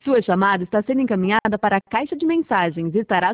Sua chamada está sendo encaminhada para a caixa de mensagens e estará